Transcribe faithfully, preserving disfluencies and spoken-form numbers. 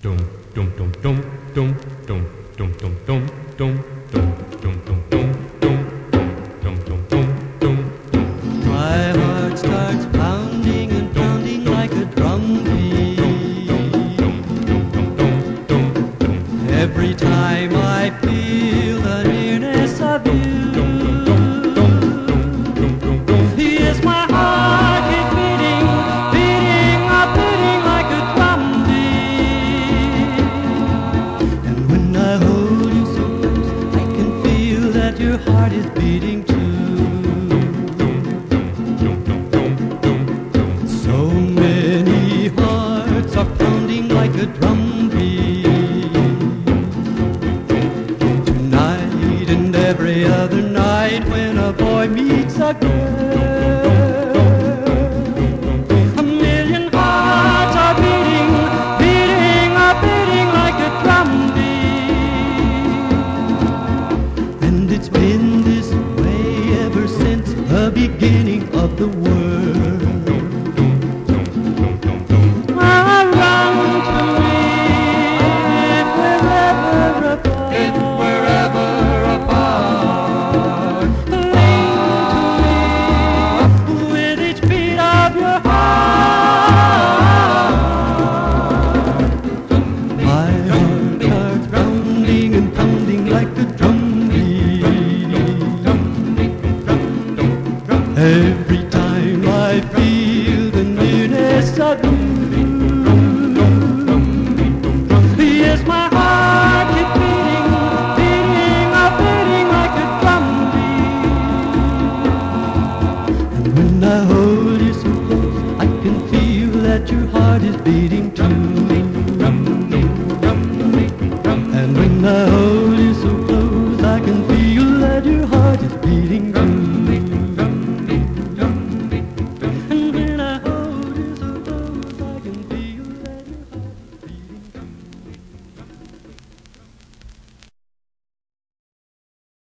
My heart starts pounding and pounding like a drum beat. Every time I feel the nearness of you. Here's my heart keep beating, beating, a beating like a drum beat. And when I hold you so close, I can feel that your heart is beating too. So many hearts are pounding like a drum beat. Tonight and every other night when a boy meets a girl,